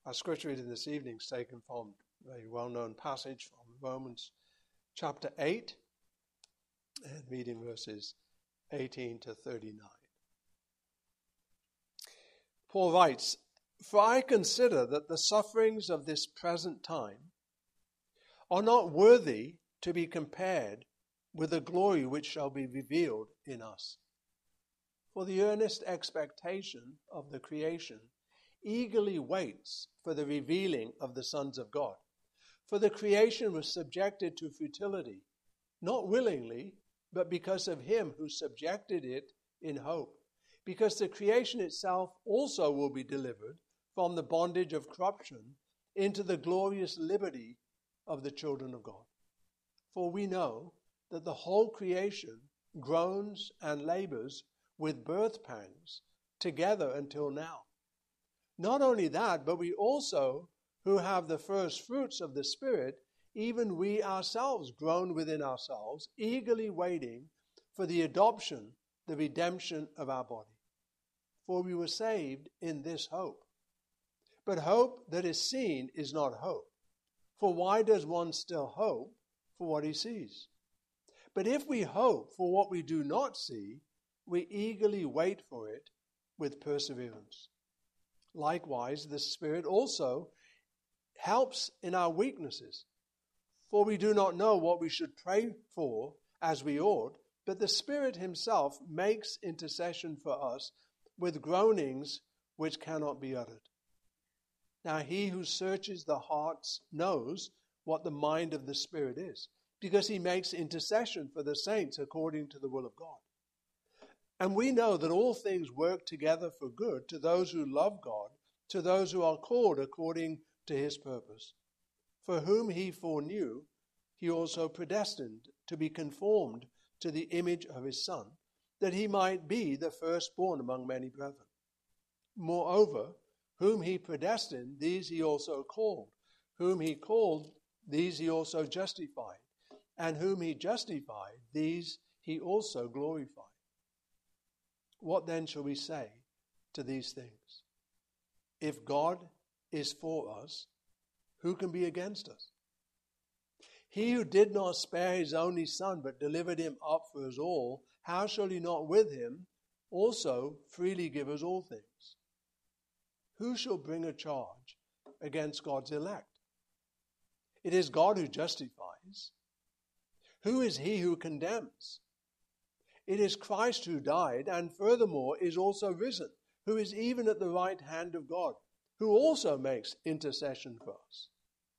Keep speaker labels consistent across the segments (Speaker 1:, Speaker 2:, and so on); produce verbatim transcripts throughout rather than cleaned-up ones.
Speaker 1: Our scripture reading this evening is taken from a very well-known passage from Romans chapter eight, and reading verses eighteen to thirty-nine. Paul writes, "For I consider that the sufferings of this present time are not worthy to be compared with the glory which shall be revealed in us. For the earnest expectation of the creation eagerly waits for the revealing of the sons of God. For the creation was subjected to futility, not willingly, but because of him who subjected it in hope. Because the creation itself also will be delivered from the bondage of corruption into the glorious liberty of the children of God. For we know that the whole creation groans and labors with birth pangs together until now. Not only that, but we also, who have the first fruits of the Spirit, even we ourselves groan within ourselves, eagerly waiting for the adoption, the redemption of our body. For we were saved in this hope. But hope that is seen is not hope. For why does one still hope for what he sees? But if we hope for what we do not see, we eagerly wait for it with perseverance. Likewise, the Spirit also helps in our weaknesses. For we do not know what we should pray for as we ought, but the Spirit himself makes intercession for us with groanings which cannot be uttered. Now he who searches the hearts knows what the mind of the Spirit is, because he makes intercession for the saints according to the will of God. And we know that all things work together for good to those who love God, to those who are called according to his purpose. For whom he foreknew, he also predestined to be conformed to the image of his Son, that he might be the firstborn among many brethren. Moreover, whom he predestined, these he also called. Whom he called, these he also justified. And whom he justified, these he also glorified. What then shall we say to these things? If God is for us, who can be against us? He who did not spare his only Son, but delivered him up for us all, how shall he not with him also freely give us all things? Who shall bring a charge against God's elect? It is God who justifies. Who is he who condemns? It is Christ who died, and furthermore is also risen, who is even at the right hand of God, who also makes intercession for us.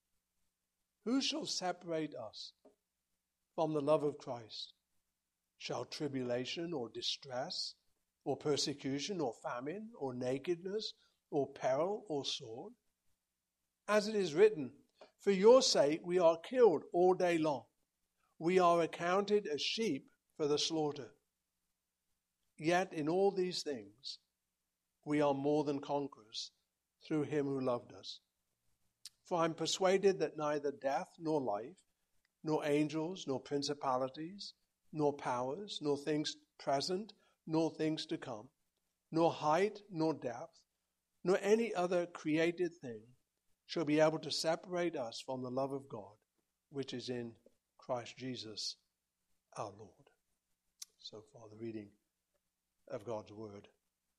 Speaker 1: Who shall separate us from the love of Christ? Shall tribulation or distress or persecution or famine or nakedness or peril or sword? As it is written, for your sake we are killed all day long. We are accounted as sheep for the slaughter. Yet in all these things we are more than conquerors through him who loved us. For I am persuaded that neither death nor life, nor angels, nor principalities, nor powers, nor things present, nor things to come, nor height, nor depth, nor any other created thing shall be able to separate us from the love of God, which is in Christ Jesus our Lord." So far, the reading of God's word.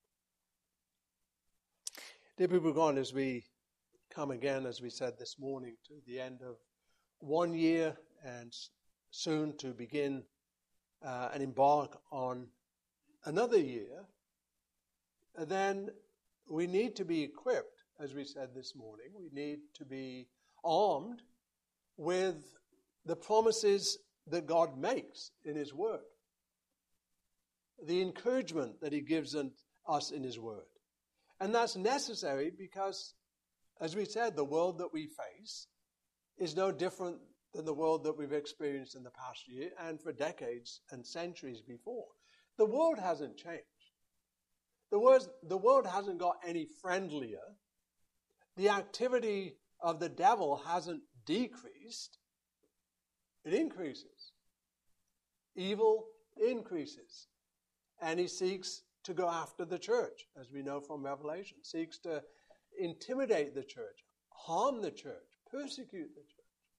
Speaker 1: Dear people of God, as we come again, as we said this morning, to the end of one year and soon to begin uh, and embark on another year, then we need to be equipped, as we said this morning. We need to be armed with the promises that God makes in his word, the encouragement that he gives us in his word. And that's necessary because, as we said, the world that we face is no different than the world that we've experienced in the past year and for decades and centuries before. The world hasn't changed. The world, the world hasn't got any friendlier. The activity of the devil hasn't decreased. It increases. Evil increases. And he seeks to go after the church, as we know from Revelation, seeks to intimidate the church, harm the church, persecute the church.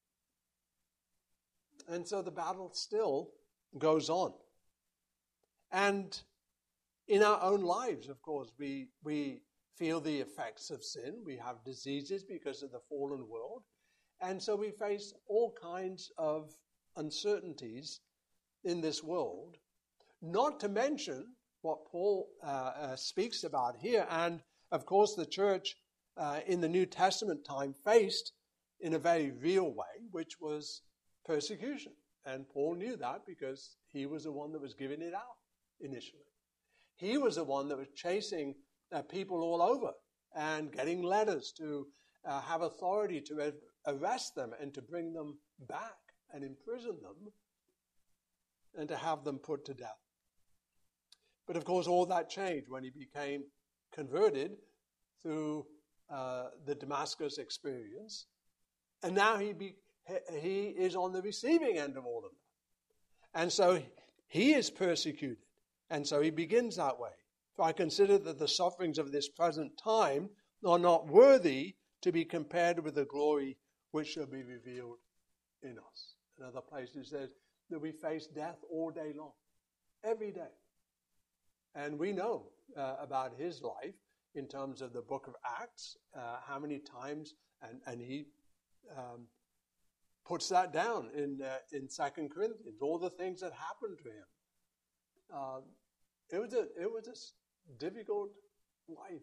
Speaker 1: And so the battle still goes on. And in our own lives, of course, we, we feel the effects of sin. We have diseases because of the fallen world. And so we face all kinds of uncertainties in this world, not to mention what Paul uh, uh, speaks about here. And, of course, the church uh, in the New Testament time faced in a very real way, which was persecution. And Paul knew that because he was the one that was giving it out initially. He was the one that was chasing uh, people all over and getting letters to uh, have authority to ar- arrest them and to bring them back and imprison them and to have them put to death. But of course, all that changed when he became converted through uh, the Damascus experience. And now he, be, he is on the receiving end of all of that. And so he is persecuted. And so he begins that way. For I consider that the sufferings of this present time are not worthy to be compared with the glory which shall be revealed in us. Another place it says that we face death all day long, every day. And we know uh, about his life in terms of the book of Acts, uh, how many times, and, and he um, puts that down in uh, in Second Corinthians, all the things that happened to him. Uh, it was a it was a difficult life.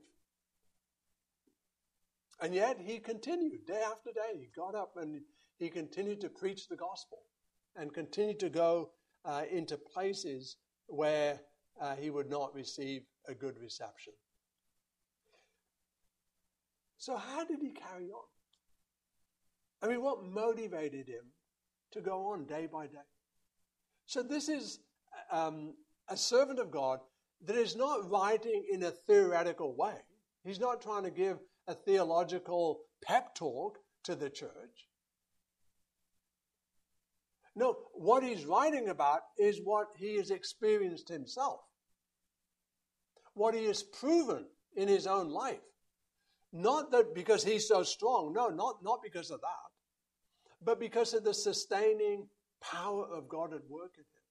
Speaker 1: And yet he continued day after day. He got up and he continued to preach the gospel and continued to go uh, into places where uh, he would not receive a good reception. So how did he carry on? I mean, what motivated him to go on day by day? So this is um, a servant of God that is not writing in a theoretical way. He's not trying to give a theological pep talk to the church. No, what he's writing about is what he has experienced himself. What he has proven in his own life. Not that because he's so strong, no, not, not because of that, but because of the sustaining power of God at work in him.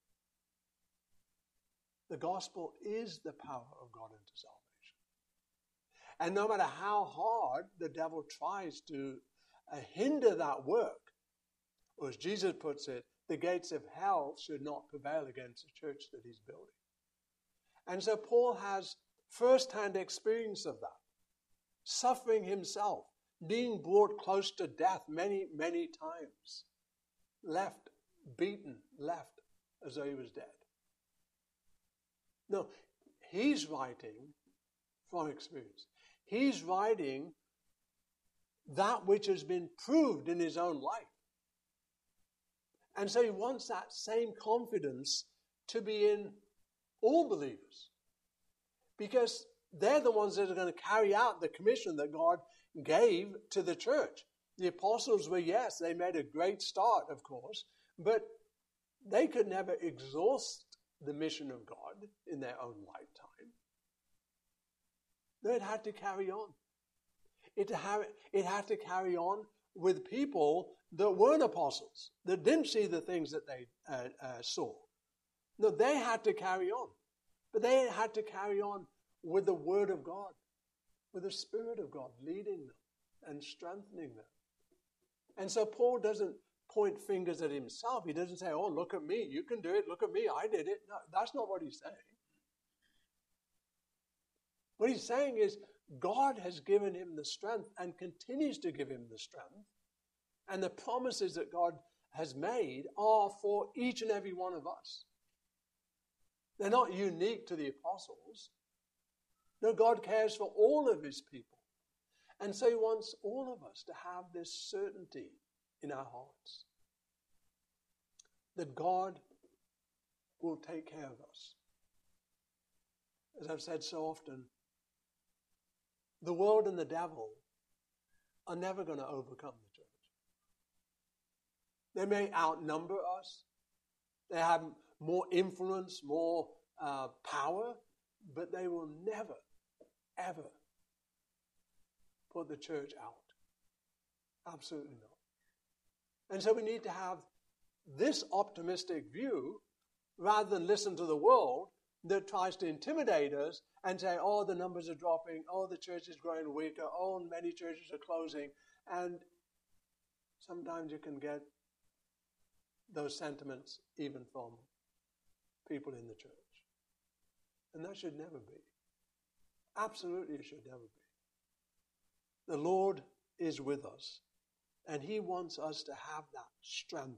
Speaker 1: The gospel is the power of God into salvation. And no matter how hard the devil tries to uh, hinder that work, or as Jesus puts it, the gates of hell should not prevail against the church that he's building. And so Paul has first-hand experience of that. Suffering himself, being brought close to death many, many times. Left, beaten, left as though he was dead. No, he's writing from experience. He's writing that which has been proved in his own life. And so he wants that same confidence to be in all believers. Because they're the ones that are going to carry out the commission that God gave to the church. The apostles were, yes, they made a great start, of course, but they could never exhaust the mission of God in their own lifetime. It had to carry on. It had, it had to carry on with people that weren't apostles, that didn't see the things that they uh, uh, saw. No, they had to carry on. But they had to carry on with the Word of God, with the Spirit of God leading them and strengthening them. And so Paul doesn't point fingers at himself. He doesn't say, oh, look at me, you can do it, look at me, I did it. No, that's not what he's saying. What he's saying is God has given him the strength and continues to give him the strength. And the promises that God has made are for each and every one of us. They're not unique to the apostles. No, God cares for all of his people. And so he wants all of us to have this certainty in our hearts that God will take care of us. As I've said so often, the world and the devil are never going to overcome the church. They may outnumber us. They have more influence, more uh, power, but they will never, ever put the church out. Absolutely not. And so we need to have this optimistic view rather than listen to the world that tries to intimidate us and say, oh, the numbers are dropping, oh, the church is growing weaker, oh, many churches are closing. And sometimes you can get those sentiments even from people in the church. And that should never be. Absolutely, it should never be. The Lord is with us, and He wants us to have that strength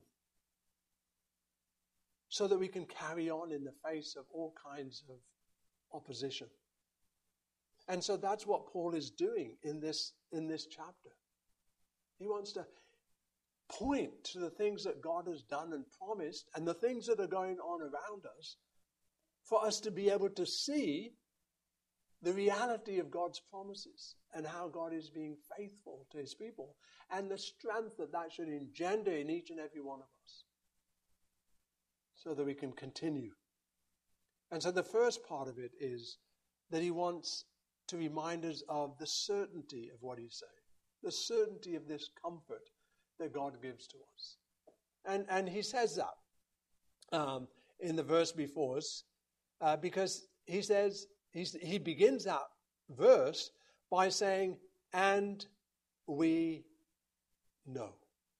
Speaker 1: so that we can carry on in the face of all kinds of opposition. And so that's what Paul is doing in this, in this chapter. He wants to point to the things that God has done and promised and the things that are going on around us for us to be able to see the reality of God's promises and how God is being faithful to His people and the strength that that should engender in each and every one of us so that we can continue. And so the first part of it is that he wants to remind us of the certainty of what he's saying, the certainty of this comfort that God gives to us. And, and he says that um, in the verse before us uh, because he says, he's, he begins that verse by saying, and we know.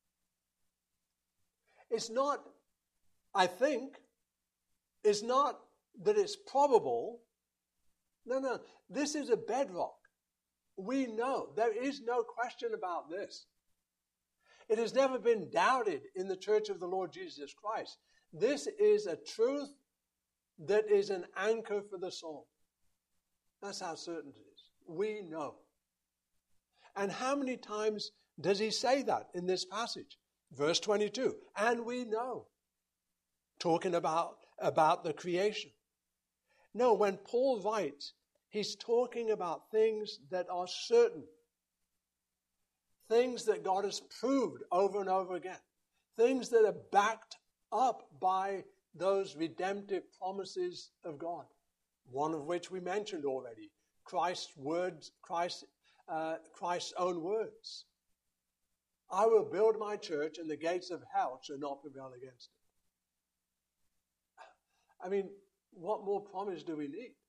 Speaker 1: It's not, I think, it's not that it's probable. No, no, this is a bedrock. We know. There is no question about this. It has never been doubted in the church of the Lord Jesus Christ. This is a truth that is an anchor for the soul. That's how certain it is. We know. And how many times does he say that in this passage? Verse twenty-two, and we know. Talking about, about the creation. No, when Paul writes, he's talking about things that are certain. Things that God has proved over and over again. Things that are backed up by those redemptive promises of God. One of which we mentioned already. Christ's words, Christ, uh, Christ's own words. I will build my church and the gates of hell shall not prevail against it. I mean, what more promise do we need?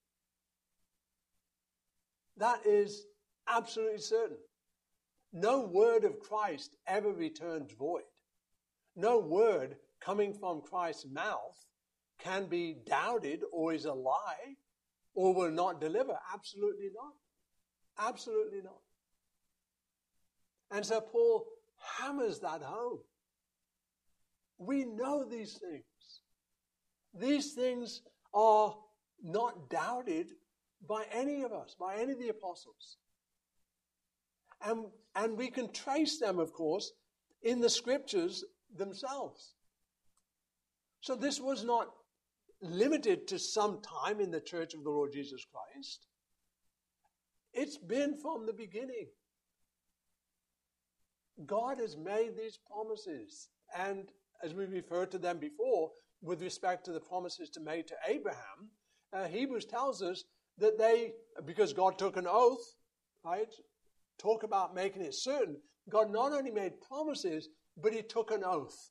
Speaker 1: That is absolutely certain. No word of Christ ever returns void. No word coming from Christ's mouth can be doubted or is a lie or will not deliver. Absolutely not. Absolutely not. And so Paul hammers that home. We know these things. These things are not doubted by any of us, by any of the apostles. And, and we can trace them, of course, in the scriptures themselves. So this was not limited to some time in the church of the Lord Jesus Christ. It's been from the beginning. God has made these promises. And as we referred to them before, with respect to the promises to made to Abraham, uh, Hebrews tells us that they, because God took an oath, right? Talk about making it certain. God not only made promises, but he took an oath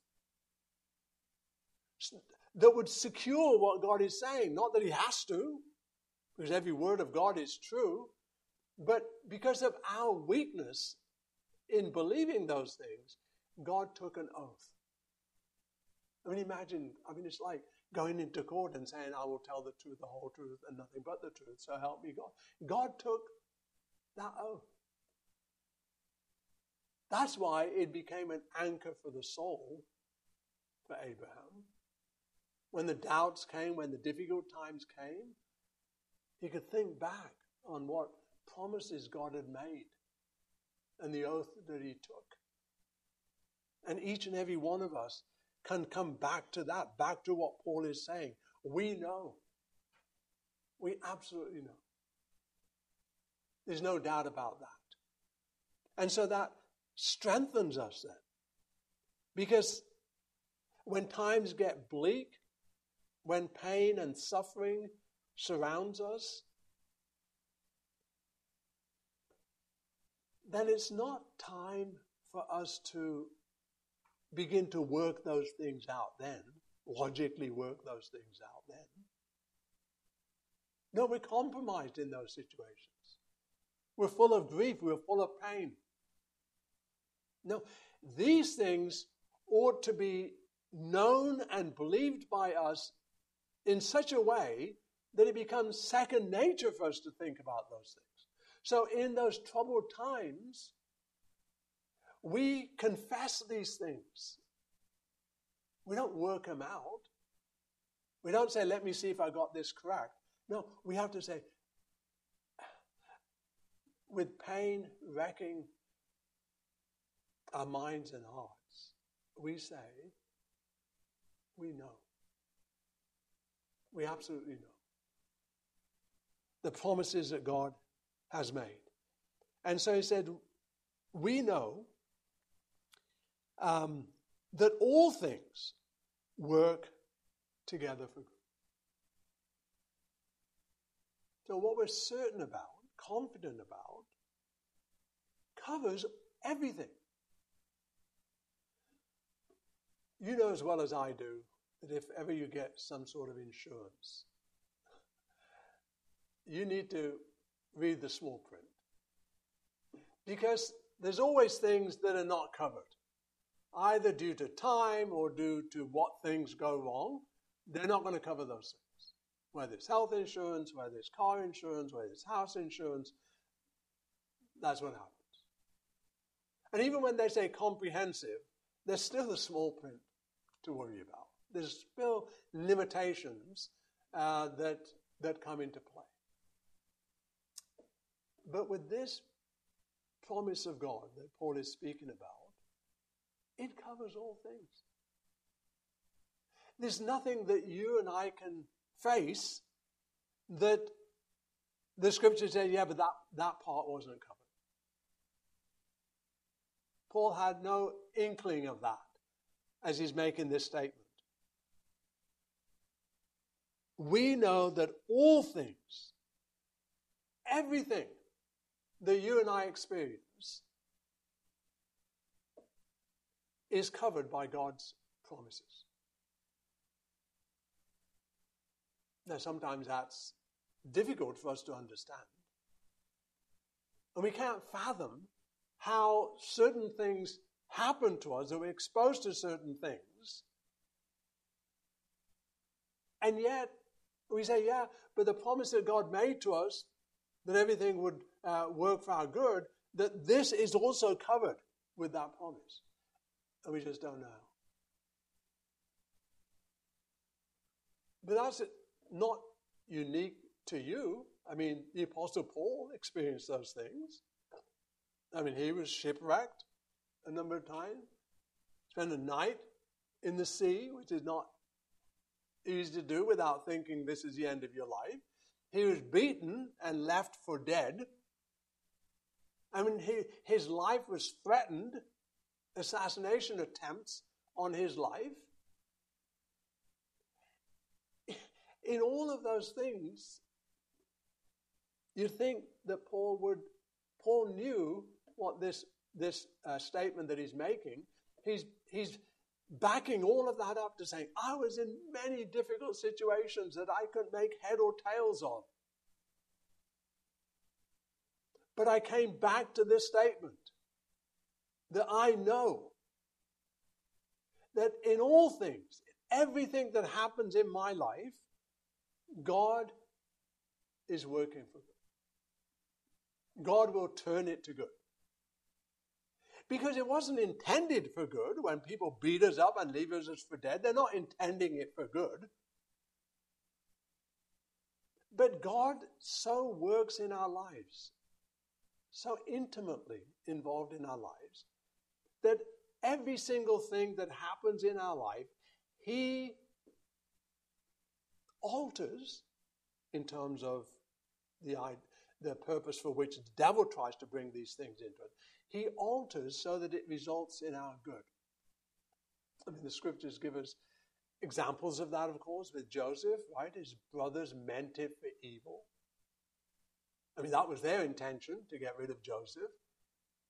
Speaker 1: that would secure what God is saying. Not that he has to, because every word of God is true, but because of our weakness in believing those things, God took an oath. I mean, imagine, I mean, it's like going into court and saying, I will tell the truth, the whole truth, and nothing but the truth, so help me God. God took that oath. That's why it became an anchor for the soul for Abraham. When the doubts came, when the difficult times came, he could think back on what promises God had made and the oath that he took. And each and every one of us can come back to that, back to what Paul is saying. We know. We absolutely know. There's no doubt about that. And so that strengthens us then. Because when times get bleak, when pain and suffering surrounds us, then it's not time for us to begin to work those things out then, logically work those things out then. No, we're compromised in those situations. We're full of grief, we're full of pain. No, these things ought to be known and believed by us in such a way that it becomes second nature for us to think about those things. So in those troubled times, we confess these things. We don't work them out. We don't say, let me see if I got this correct. No, we have to say, with pain wrecking our minds and hearts, we say, we know. We absolutely know the promises that God has made. And so he said, we know um, that all things work together for good. So what we're certain about, confident about, covers everything. You know as well as I do that if ever you get some sort of insurance, you need to read the small print. Because there's always things that are not covered, either due to time or due to what things go wrong. They're not going to cover those things. Whether it's health insurance, whether it's car insurance, whether it's house insurance, that's what happens. And even when they say comprehensive, there's still a small print to worry about. There's still limitations uh, that that come into play. But with this promise of God that Paul is speaking about, it covers all things. There's nothing that you and I can face that the scripture says, yeah, but that, that part wasn't covered. Paul had no inkling of that as he's making this statement. We know that all things, everything that you and I experience is covered by God's promises. Now, sometimes that's difficult for us to understand. And we can't fathom how certain things happen to us, that we're exposed to certain things. And yet, we say, yeah, but the promise that God made to us, that everything would uh, work for our good, that this is also covered with that promise. And we just don't know. But that's not unique to you. I mean, the Apostle Paul experienced those things. I mean, he was shipwrecked a number of times. Spent a night in the sea, which is not easy to do without thinking this is the end of your life. He was beaten and left for dead. I mean, he, his life was threatened. Assassination attempts on his life. In all of those things, you think that Paul would, Paul knew what this this uh, statement that he's making. He's he's backing all of that up to saying, I was in many difficult situations that I couldn't make head or tails of. But I came back to this statement that I know that in all things, everything that happens in my life, God is working for good. God will turn it to good. Because it wasn't intended for good. When people beat us up and leave us for dead, they're not intending it for good. But God so works in our lives, so intimately involved in our lives, that every single thing that happens in our life, He alters in terms of the, the purpose for which the devil tries to bring these things into it. He alters so that it results in our good. I mean, the scriptures give us examples of that, of course, with Joseph, right? His brothers meant it for evil. I mean, that was their intention, to get rid of Joseph.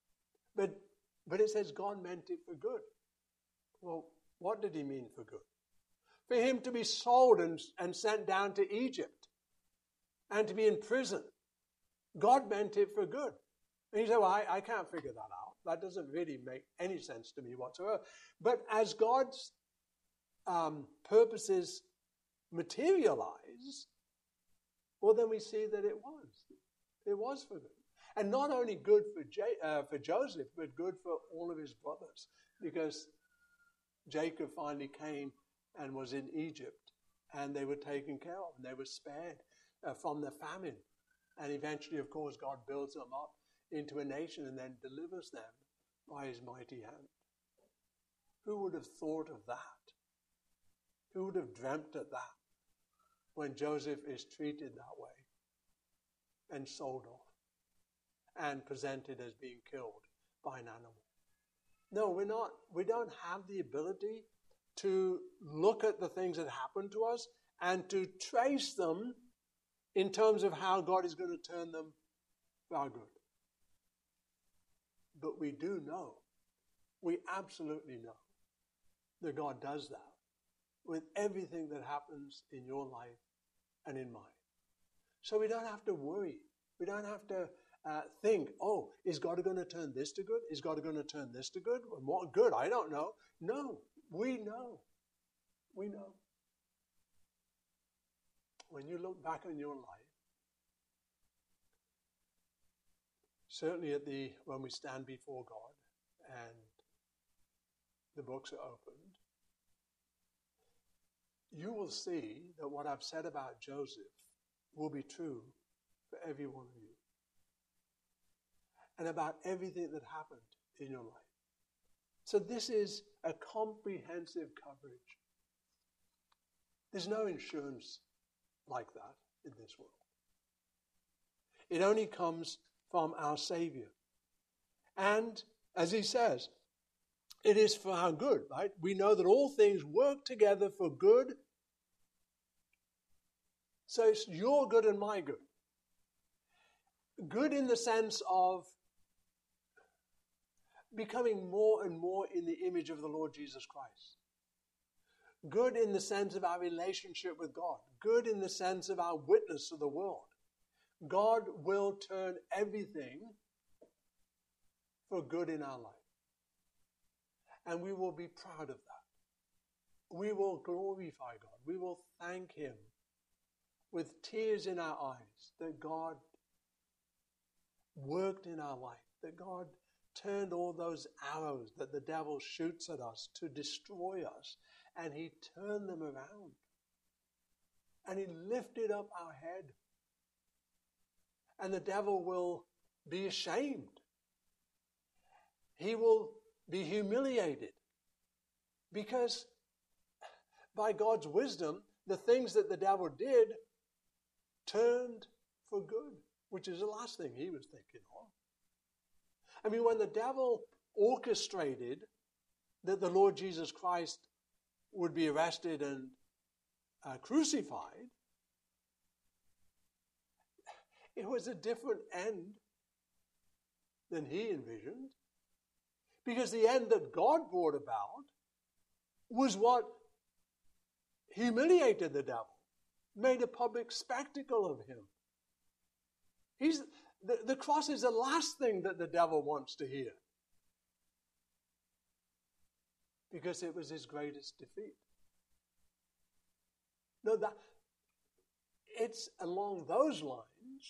Speaker 1: But, but it says God meant it for good. Well, what did he mean for good? For him to be sold and, and sent down to Egypt and to be in prison. God meant it for good. And you say, well, I, I can't figure that out. That doesn't really make any sense to me whatsoever. But as God's um, purposes materialize, well, then we see that it was. It was for good. And not only good for, J- uh, for Joseph, but good for all of his brothers. Because Jacob finally came and was in Egypt, and they were taken care of, and they were spared uh, from the famine. And eventually, of course, God builds them up into a nation and then delivers them by his mighty hand. Who would have thought of that? Who would have dreamt of that when Joseph is treated that way and sold off and presented as being killed by an animal? No, we're not. We don't have the ability to look at the things that happen to us and to trace them in terms of how God is going to turn them for our good. But we do know, we absolutely know that God does that with everything that happens in your life and in mine. So we don't have to worry. We don't have to uh, think, oh, is God going to turn this to good? Is God going to turn this to good? And what good? I don't know. No, we know. We know. When you look back on your life, certainly at the when we stand before God and the books are opened, you will see that what I've said about Joseph will be true for every one of you and about everything that happened in your life. So this is a comprehensive coverage. There's no insurance like that in this world. It only comes from our Savior. And, as he says, it is for our good, right? We know that all things work together for good. So it's your good and my good. Good in the sense of becoming more and more in the image of the Lord Jesus Christ. Good in the sense of our relationship with God. Good in the sense of our witness to the world. God will turn everything for good in our life. And we will be proud of that. We will glorify God. We will thank him with tears in our eyes that God worked in our life, that God turned all those arrows that the devil shoots at us to destroy us, and he turned them around. And he lifted up our head. And the devil will be ashamed. He will be humiliated. Because by God's wisdom, the things that the devil did turned for good, which is the last thing he was thinking of. I mean, when the devil orchestrated that the Lord Jesus Christ would be arrested and uh, crucified, it was a different end than he envisioned. Because the end that God brought about was what humiliated the devil, made a public spectacle of him. He's, the, the cross is the last thing that the devil wants to hear. Because it was his greatest defeat. No, that it's along those lines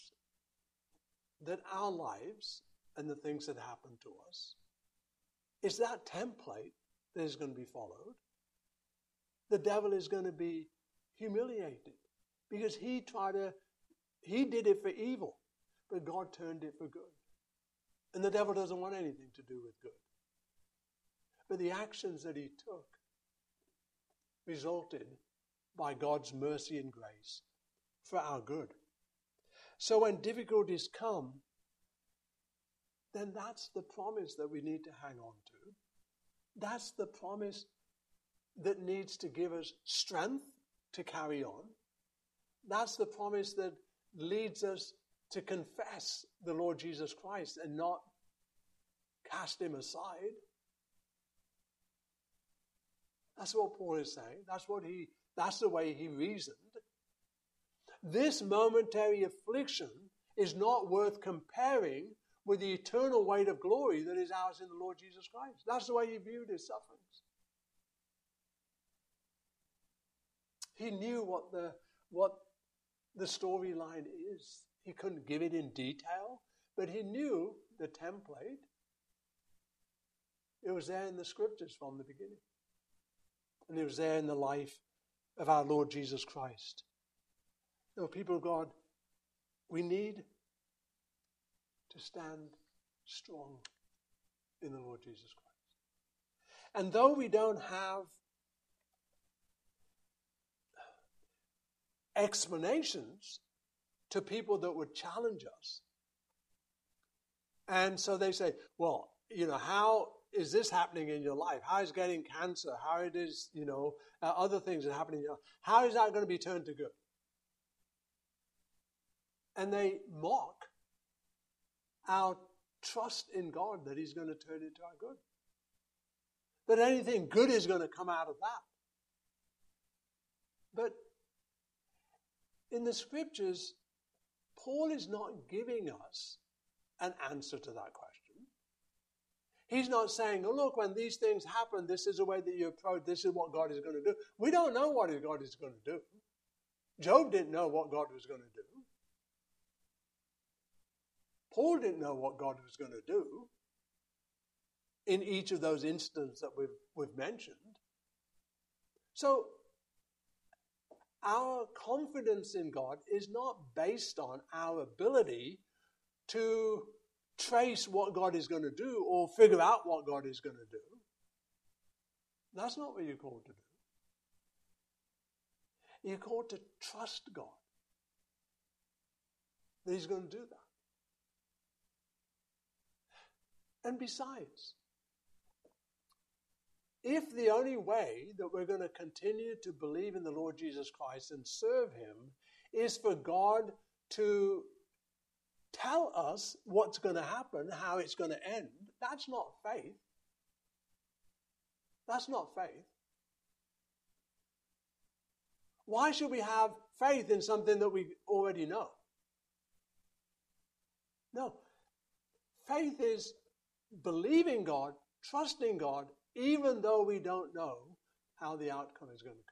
Speaker 1: that our lives and the things that happen to us is that template that is going to be followed. The devil is going to be humiliated because he tried to, he did it for evil, but God turned it for good. And the devil doesn't want anything to do with good. But the actions that he took resulted by God's mercy and grace for our good. So when difficulties come, then that's the promise that we need to hang on to. That's the promise that needs to give us strength to carry on. That's the promise that leads us to confess the Lord Jesus Christ and not cast him aside. That's what Paul is saying. That's what he, that's the way he reasoned. This momentary affliction is not worth comparing with the eternal weight of glory that is ours in the Lord Jesus Christ. That's the way he viewed his sufferings. He knew what the what the storyline is. He couldn't give it in detail, but he knew the template. It was there in the scriptures from the beginning. And it was there in the life of our Lord Jesus Christ. You know, people of God, we need to stand strong in the Lord Jesus Christ. And though we don't have explanations to people that would challenge us, and so they say, well, you know, how is this happening in your life? How is getting cancer? How it is, you know, uh, other things that happen in your life? How is that going to be turned to good? And they mock our trust in God that he's going to turn into our good. That anything good is going to come out of that. But in the scriptures, Paul is not giving us an answer to that question. He's not saying, oh, look, when these things happen, this is the way that you approach, this is what God is going to do. We don't know what God is going to do. Job didn't know what God was going to do. Paul didn't know what God was going to do in each of those instances that we've, we've mentioned. So, our confidence in God is not based on our ability to trace what God is going to do or figure out what God is going to do. That's not what you're called to do. You're called to trust God that he's going to do that. And besides, if the only way that we're going to continue to believe in the Lord Jesus Christ and serve him is for God to tell us what's going to happen, how it's going to end, that's not faith. That's not faith. Why should we have faith in something that we already know? No. Faith is believing God, trusting God, even though we don't know how the outcome is going to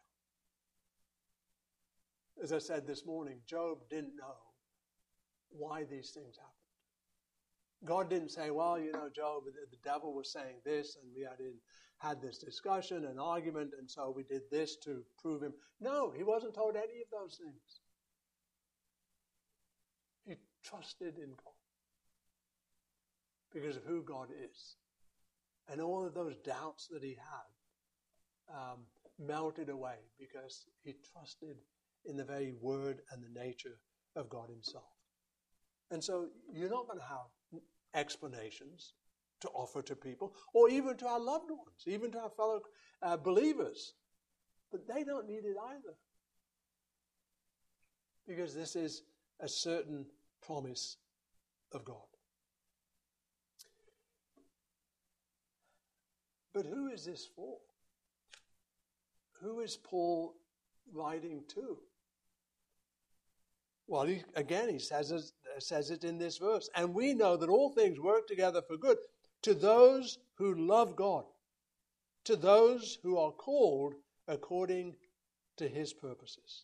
Speaker 1: come. As I said this morning, Job didn't know why these things happened. God didn't say, well, you know, Job, the devil was saying this, and we had, in, had this discussion and argument, and so we did this to prove him. No, he wasn't told any of those things. He trusted in God because of who God is. And all of those doubts that he had um, melted away because he trusted in the very word and the nature of God himself. And so you're not going to have explanations to offer to people, or even to our loved ones, even to our fellow uh, believers. But they don't need it either. Because this is a certain promise of God. But who is this for? Who is Paul writing to? Well, he, again, he says it, says it in this verse. And we know that all things work together for good to those who love God, to those who are called according to his purposes.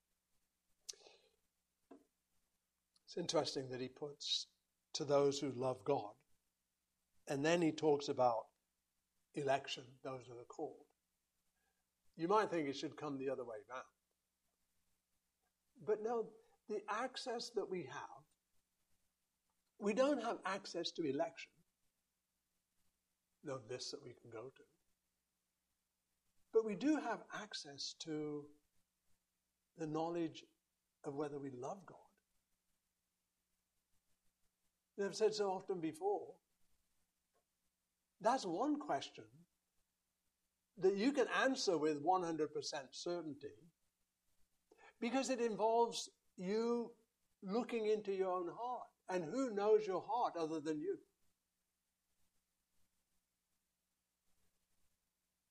Speaker 1: It's interesting that he puts to those who love God. And then he talks about election, those that are called. You might think it should come the other way around. But no, the access that we have, we don't have access to election. No list that we can go to. But we do have access to the knowledge of whether we love God. And I've said so often before, that's one question that you can answer with one hundred percent certainty because it involves you looking into your own heart. And who knows your heart other than you?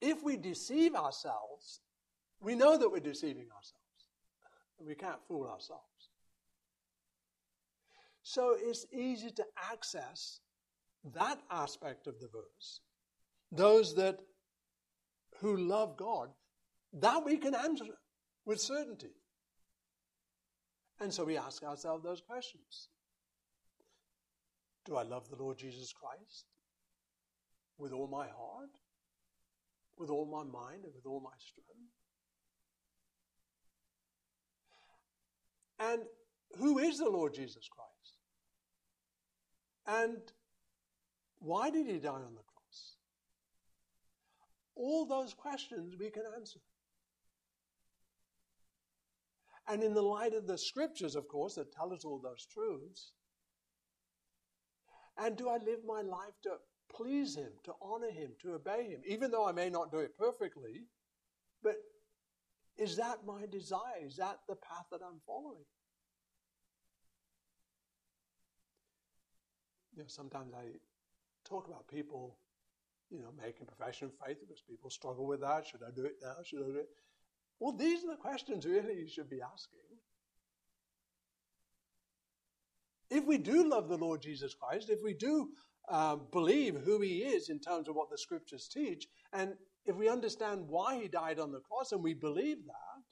Speaker 1: if we deceive ourselves, we know that we're deceiving ourselves. We can't fool ourselves. So it's easy to access that aspect of the verse. Those that who love God, that we can answer with certainty. And so we ask ourselves those questions. Do I love the Lord Jesus Christ with all my heart, with all my mind, and with all my strength? And who is the Lord Jesus Christ? And why did he die on the cross? All those questions we can answer. And in the light of the scriptures, of course, that tell us all those truths, and do I live my life to please him, to honor him, to obey him, even though I may not do it perfectly, but is that my desire? Is that the path that I'm following? You know, sometimes I talk about people, you know, making profession of faith because people struggle with that. Should I do it now? Should I do it? Well, these are the questions really you should be asking. If we do love the Lord Jesus Christ, if we do um, believe who he is in terms of what the scriptures teach, and if we understand why he died on the cross and we believe that,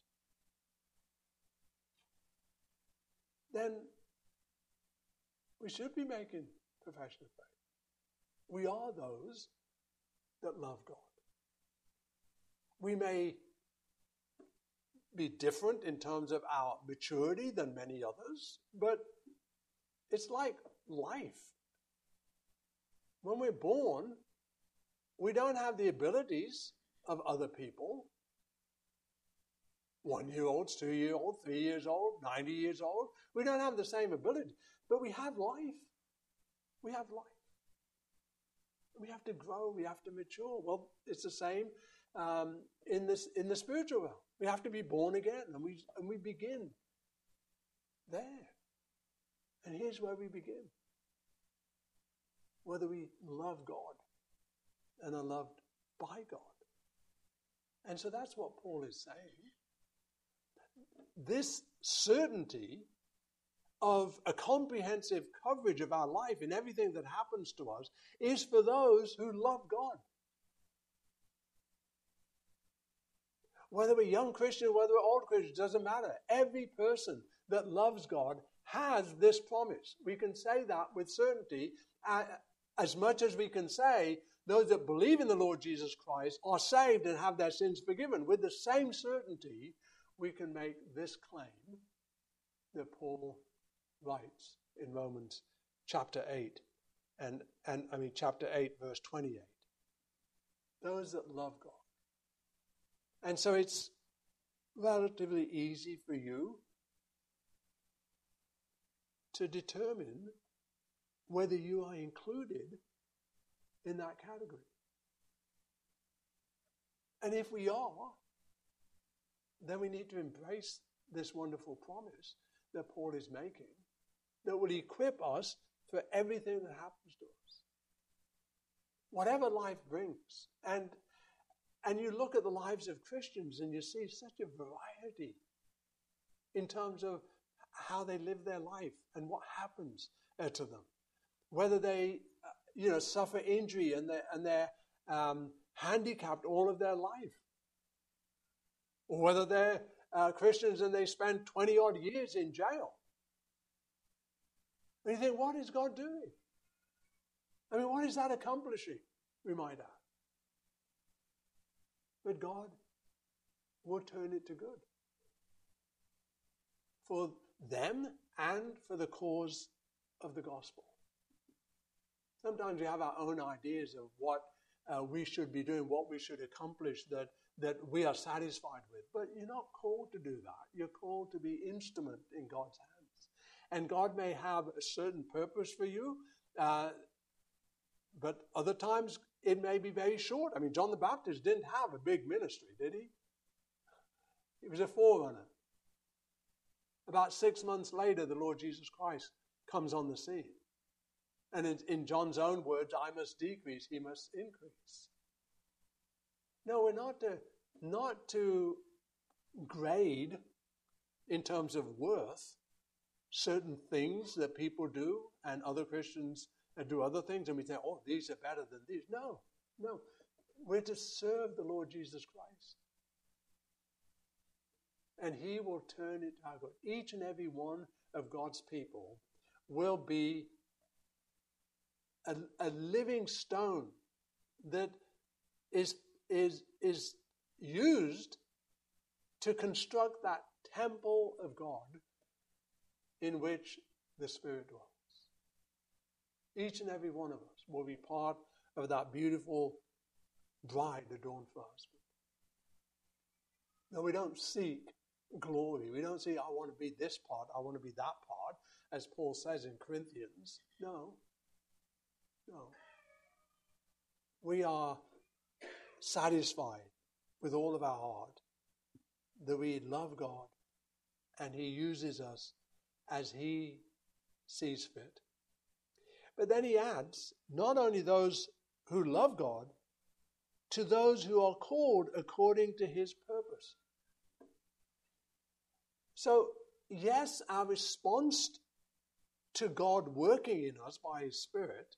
Speaker 1: then we should be making profession of faith. We are those that love God. We may be different in terms of our maturity than many others, but it's like life. When we're born, we don't have the abilities of other people. One-year-olds, two-year-olds, three years old, ninety years old. We don't have the same ability, but we have life. We have life. We have to grow. We have to mature. Well, it's the same um, in this in the spiritual realm. We have to be born again, and we and we begin there. And here's where we begin. Whether we love God and are loved by God. And so that's what Paul is saying. This certainty of a comprehensive coverage of our life in everything that happens to us is for those who love God. Whether we're young Christians, whether we're old Christians, doesn't matter. Every person that loves God has this promise. We can say that with certainty, uh, as much as we can say those that believe in the Lord Jesus Christ are saved and have their sins forgiven. With the same certainty, we can make this claim that Paul writes in Romans chapter eight, and, and I mean chapter eight, verse twenty-eight. Those that love God. And so it's relatively easy for you to determine whether you are included in that category. And if we are, then we need to embrace this wonderful promise that Paul is making that will equip us for everything that happens to us. Whatever life brings. And, and you look at the lives of Christians and you see such a variety in terms of how they live their life and what happens uh, to them. Whether they, uh, you know, suffer injury and they're, and they're um, handicapped all of their life. Or whether they're uh, Christians and they spend twenty odd years in jail. And you think, what is God doing? I mean, what is that accomplishing, we might ask? But God will turn it to good. For them and for the cause of the gospel. Sometimes we have our own ideas of what uh, we should be doing, what we should accomplish that, that we are satisfied with. But you're not called to do that. You're called to be instrument in God's hands. And God may have a certain purpose for you, uh, but other times it may be very short. I mean, John the Baptist didn't have a big ministry, did he? He was a forerunner. About six months later, the Lord Jesus Christ comes on the scene. And in, in John's own words, I must decrease, he must increase. No, we're not to, not to grade in terms of worth certain things that people do and other Christians do other things, and we say, oh, these are better than these. No, no. We're to serve the Lord Jesus Christ. And he will turn it to our good. Each and every one of God's people will be a, a living stone that is, is, is used to construct that temple of God in which the Spirit dwells. Each and every one of us will be part of that beautiful bride adorned for husband. No, we don't seek glory. We don't say, I want to be this part, I want to be that part, as Paul says in Corinthians. No. No. We are satisfied with all of our heart that we love God and he uses us as he sees fit. But then he adds, not only those who love God, to those who are called according to his purpose. So, yes, our response to God working in us by his Spirit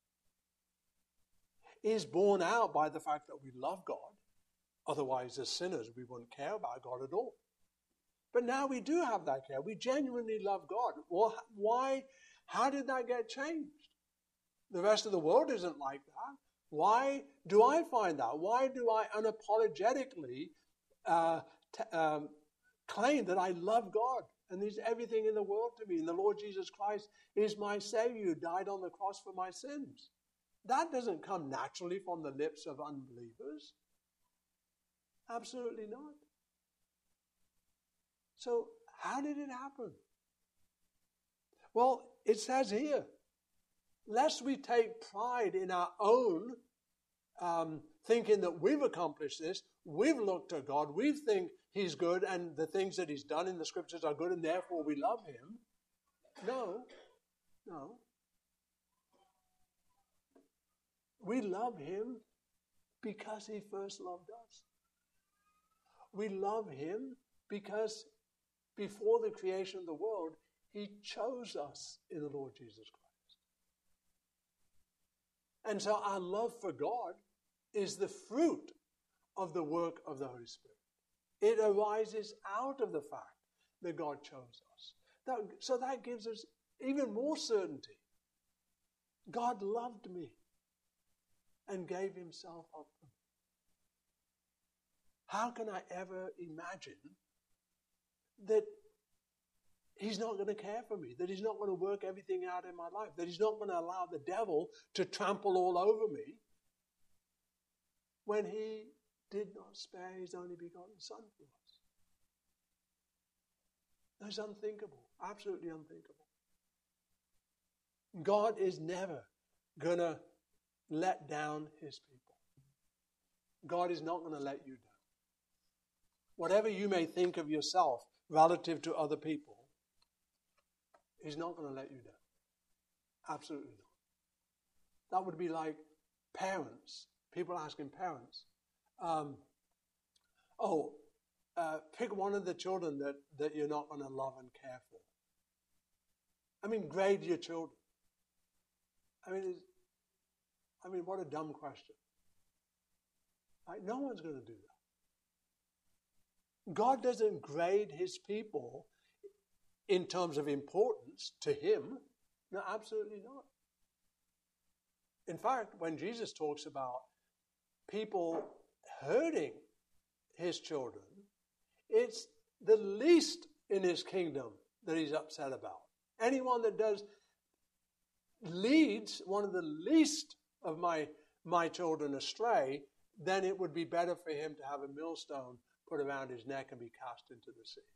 Speaker 1: is borne out by the fact that we love God. Otherwise, as sinners, we wouldn't care about God at all. But now we do have that care. We genuinely love God. Well, why? How did that get changed? The rest of the world isn't like that. Why do I find that? Why do I unapologetically uh, t- um, claim that I love God and He's everything in the world to me, and the Lord Jesus Christ is my Savior who died on the cross for my sins? That doesn't come naturally from the lips of unbelievers. Absolutely not. So, how did it happen? Well, it says here, lest we take pride in our own um, thinking that we've accomplished this, we've looked at God, we think He's good, and the things that He's done in the Scriptures are good, and therefore we love Him. No, no. We love Him because He first loved us. We love Him because before the creation of the world, He chose us in the Lord Jesus Christ. And so our love for God is the fruit of the work of the Holy Spirit. It arises out of the fact that God chose us. That, so that gives us even more certainty. God loved me and gave Himself up for me. How can I ever imagine that He's not going to care for me, that He's not going to work everything out in my life, that He's not going to allow the devil to trample all over me when He did not spare His only begotten Son for us? That's unthinkable, absolutely unthinkable. God is never going to let down His people. God is not going to let you down. Whatever you may think of yourself relative to other people, He's not going to let you down. Absolutely not. That would be like parents. People asking parents, um, oh, uh, pick one of the children that, that you're not going to love and care for. I mean, grade your children. I mean, it's, I mean, what a dumb question. Like, no one's going to do that. God doesn't grade His people in terms of importance to Him. No, absolutely not. In fact, when Jesus talks about people hurting His children, it's the least in His kingdom that He's upset about. Anyone that does leads one of the least of my, my children astray, then it would be better for him to have a millstone put around his neck and be cast into the sea.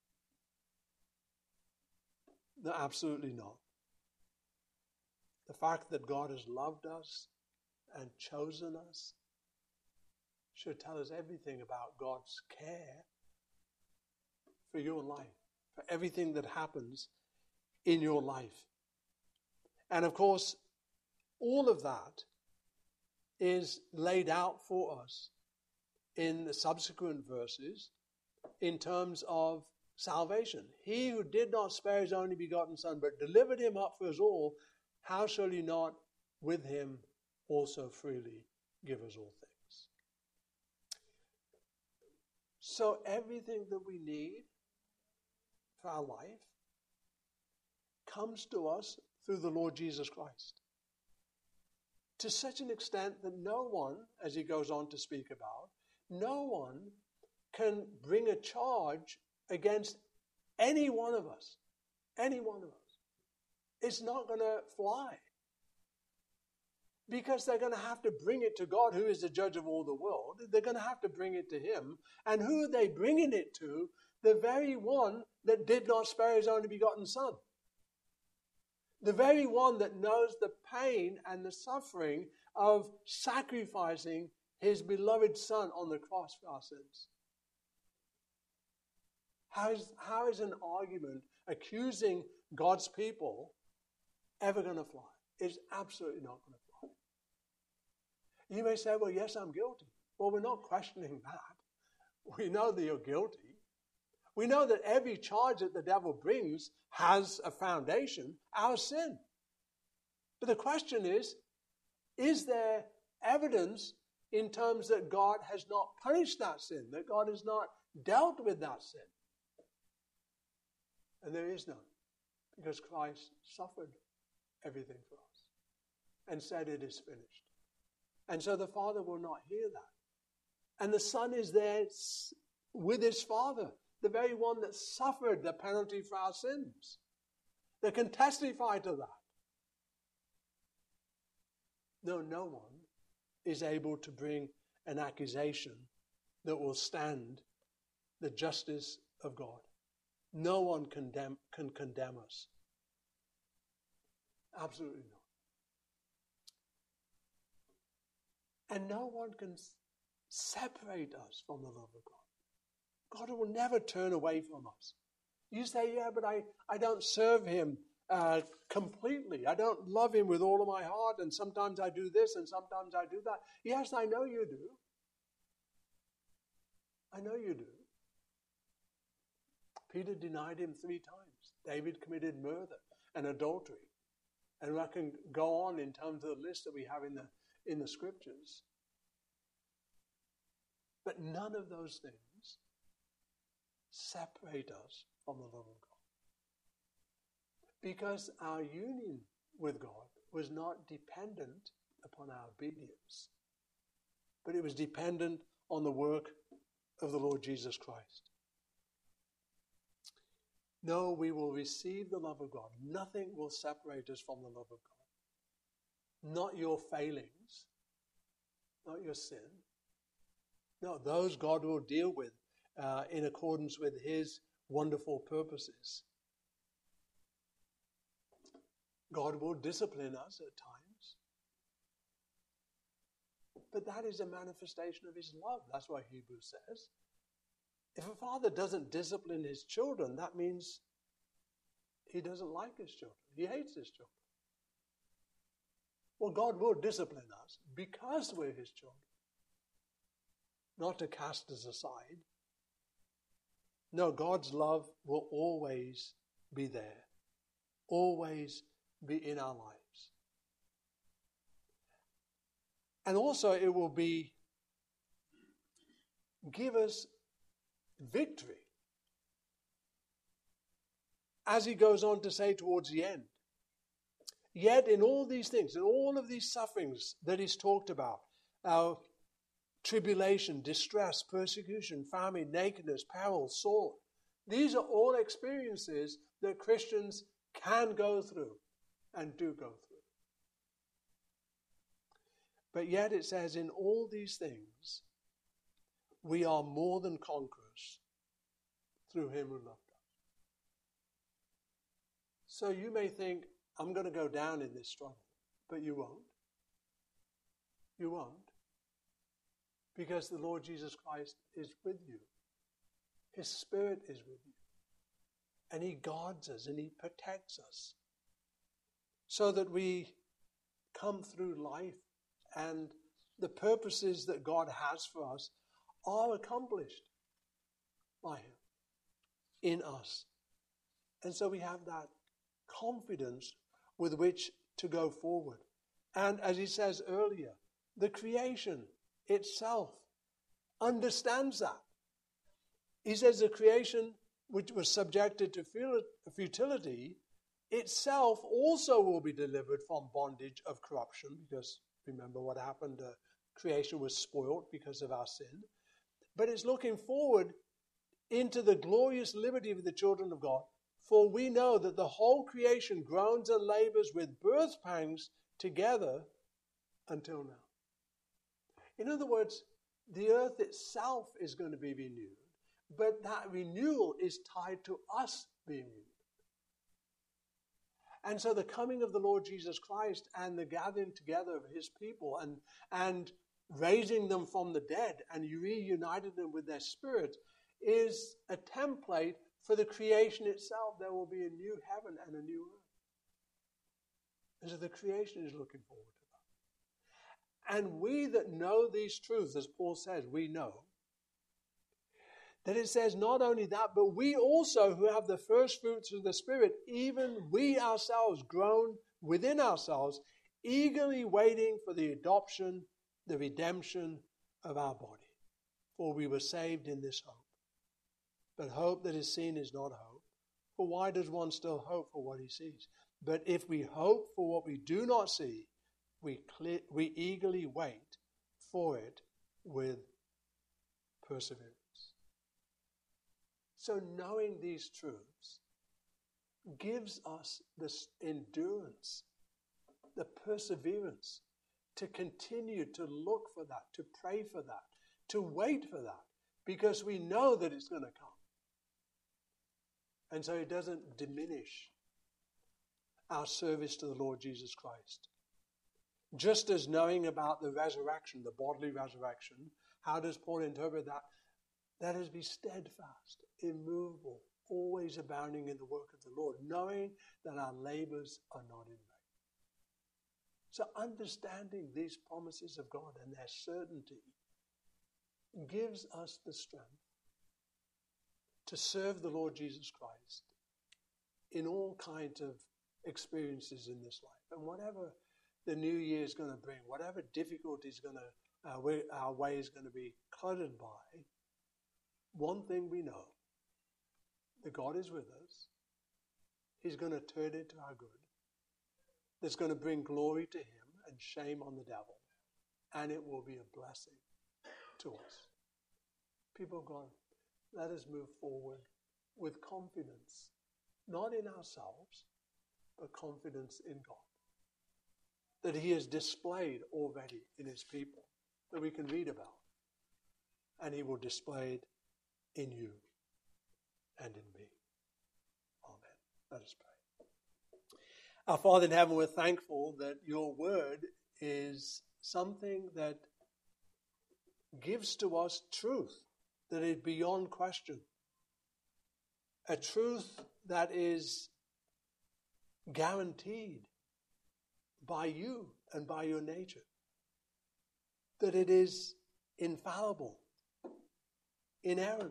Speaker 1: No, absolutely not. The fact that God has loved us and chosen us should tell us everything about God's care for your life, for everything that happens in your life. And of course, all of that is laid out for us in the subsequent verses in terms of salvation. He who did not spare his only begotten Son, but delivered him up for us all, how shall he not with him also freely give us all things? So everything that we need for our life comes to us through the Lord Jesus Christ. To such an extent that no one, as he goes on to speak about, no one can bring a charge against any one of us. Any one of us. It's not going to fly. Because they're going to have to bring it to God, who is the judge of all the world. They're going to have to bring it to him. And who are they bringing it to? The very one that did not spare his only begotten Son. The very one that knows the pain and the suffering of sacrificing his beloved Son on the cross for our sins. How is, how is an argument accusing God's people ever going to fly? It's absolutely not going to fly. You may say, well, yes, I'm guilty. Well, we're not questioning that. We know that you're guilty. We know that every charge that the devil brings has a foundation, our sin. But the question is, is there evidence in terms that God has not punished that sin, that God has not dealt with that sin? And there is none, because Christ suffered everything for us and said it is finished. And so the Father will not hear that. And the Son is there with his Father, the very one that suffered the penalty for our sins, that can testify to that. No, no one is able to bring an accusation that will stand the justice of God. No one condemn, can condemn us. Absolutely not. And no one can separate us from the love of God. God will never turn away from us. You say, yeah, but I, I don't serve him uh, completely. I don't love him with all of my heart, and sometimes I do this and sometimes I do that. Yes, I know you do. I know you do. Peter denied him three times. David committed murder and adultery. And I can go on in terms of the list that we have in the, in the scriptures. But none of those things separate us from the love of God. Because our union with God was not dependent upon our obedience, but it was dependent on the work of the Lord Jesus Christ. No, we will receive the love of God. Nothing will separate us from the love of God. Not your failings, not your sin. No, those God will deal with uh, in accordance with his wonderful purposes. God will discipline us at times. But that is a manifestation of his love. That's what Hebrews says. If a father doesn't discipline his children, that means he doesn't like his children. He hates his children. Well, God will discipline us because we're his children. Not to cast us aside. No, God's love will always be there. Always be in our lives. And also it will be, give us victory. As he goes on to say towards the end, yet in all these things, in all of these sufferings that he's talked about, our tribulation, distress, persecution, famine, nakedness, peril, sword, these are all experiences that Christians can go through and do go through. But yet it says, in all these things, we are more than conquerors through him who loved us. So you may think, I'm going to go down in this struggle, but you won't. You won't. Because the Lord Jesus Christ is with you. His Spirit is with you. And he guards us and he protects us. So that we come through life and the purposes that God has for us are accomplished by him in us. And so we have that confidence with which to go forward. And as he says earlier, the creation itself understands that. He says the creation which was subjected to futility itself also will be delivered from bondage of corruption, because remember what happened, uh, creation was spoiled because of our sin. But it's looking forward into the glorious liberty of the children of God, for we know that the whole creation groans and labors with birth pangs together until now. In other words, the earth itself is going to be renewed, but that renewal is tied to us being renewed. And so the coming of the Lord Jesus Christ and the gathering together of his people and, and raising them from the dead and reuniting them with their spirit is a template for the creation itself. There will be a new heaven and a new earth. And so the creation is looking forward to that. And we that know these truths, as Paul says, we know, that it says not only that, but we also who have the first fruits of the Spirit, even we ourselves groan within ourselves, eagerly waiting for the adoption, the redemption of our body. For we were saved in this hope. But hope that is seen is not hope. For why does one still hope for what he sees? But if we hope for what we do not see, we, clear, we eagerly wait for it with perseverance. So knowing these truths gives us this endurance, the perseverance to continue to look for that, to pray for that, to wait for that, because we know that it's going to come. And so it doesn't diminish our service to the Lord Jesus Christ. Just as knowing about the resurrection, the bodily resurrection, how does Paul interpret that? That is, be steadfast, immovable, always abounding in the work of the Lord, knowing that our labors are not in vain. So understanding these promises of God and their certainty gives us the strength to serve the Lord Jesus Christ in all kinds of experiences in this life. And whatever the new year is going to bring, whatever difficulty is going to, uh, way, our way is going to be cluttered by, one thing we know, that God is with us. He's going to turn it to our good. That's going to bring glory to him and shame on the devil. And it will be a blessing to us. People of God, let us move forward with confidence, not in ourselves, but confidence in God, that he has displayed already in his people, that we can read about. And he will display it in you and in me. Amen. Let us pray. Our Father in heaven, we're thankful that your word is something that gives to us truth that is beyond question. A truth that is guaranteed by you and by your nature. That it is infallible, inerrant.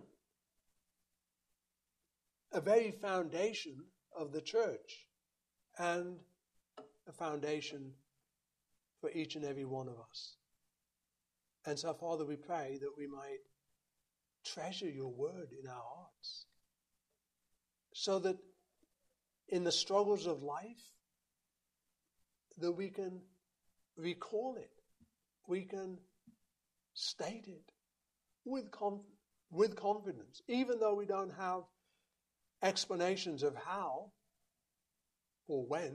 Speaker 1: A very foundation of the church and a foundation for each and every one of us. And so, Father, we pray that we might treasure your word in our hearts so that in the struggles of life that we can recall it, we can state it with conf- with confidence, even though we don't have explanations of how or when,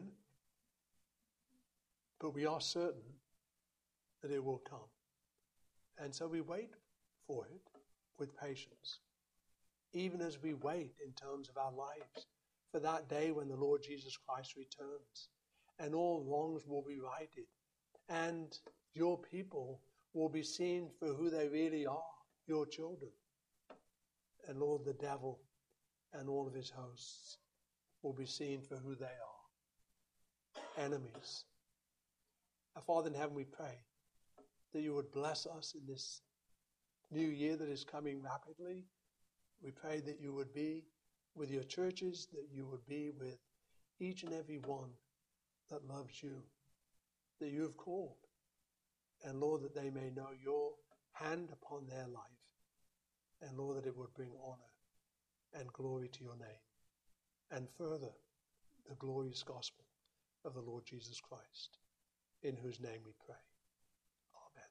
Speaker 1: but we are certain that it will come. And so we wait for it with patience, even as we wait in terms of our lives for that day when the Lord Jesus Christ returns and all wrongs will be righted and your people will be seen for who they really are, your children. And Lord, the devil and all of his hosts will be seen for who they are, enemies. Our Father in heaven, we pray that you would bless us in this new year that is coming rapidly. We pray that you would be with your churches, that you would be with each and every one that loves you, that you have called. And Lord, that they may know your hand upon their life. And Lord, that it would bring honor and glory to your name. And further, the glorious gospel of the Lord Jesus Christ, in whose name we pray. Amen.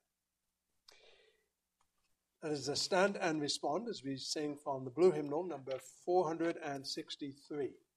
Speaker 1: That is a stand and respond as we sing from the blue hymnal number four hundred sixty-three.